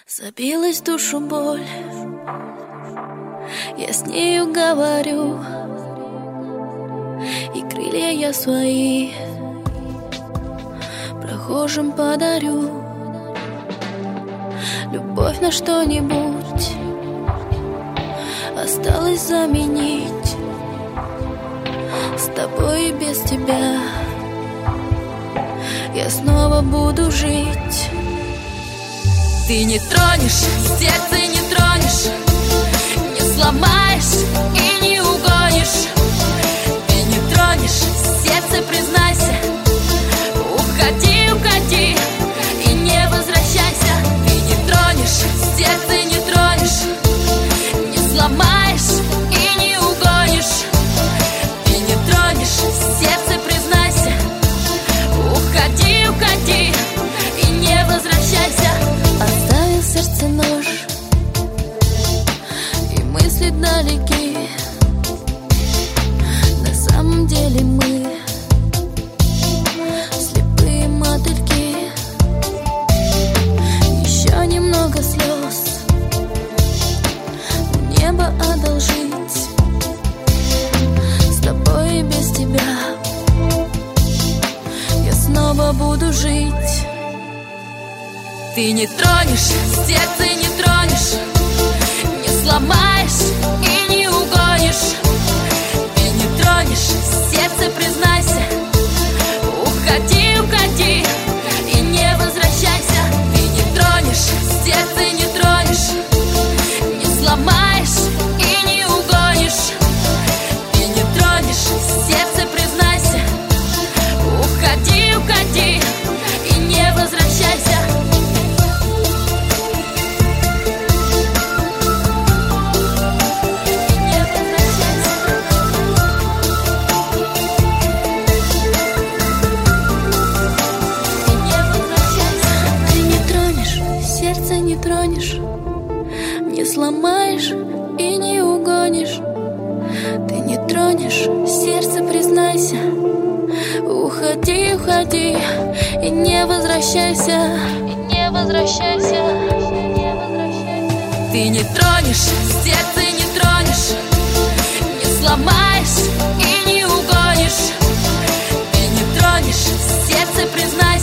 Забилась в душу боль, я с нею говорю, и крылья я свои прохожим подарю. Любовь на что-нибудь осталось заменить, с тобой и без тебя я снова буду жить. Ты не тронешь, сердце не тронешь, не сломаешь и не угонишь. Ты не тронешь, сердце признайся, уходи, уходи и не возвращайся. Ты не тронешь, сердце не тронешь, не сломаешь и не угонишь. Ты не тронешь, сердце признайся, уходи, уходи и не возвращайся. Оставил сердце нож, и мысли далеки. На самом деле мы слепые мотыльки. Еще немного слез в небо одолжить, с тобой и без тебя я снова буду жить. Ты не тронешь, сердце не тронешь, не сломаешь и не угонишь. Ты не тронешь, сердце признайся, уходи, уходи и не возвращайся. Ты не тронешь, сердце не тронешь, не сломаешь и не угонишь. Ты не тронешь, сердце признайся, уходи, уходи и не возвращайся. Не тронешь, не сломаешь и не угонишь. Ты не тронешь, сердце признайся, уходи, уходи и не возвращайся. И не возвращайся. Ты не тронешь, сердце не тронешь, не сломаешь и не угонишь. Ты не тронешь, сердце признайся.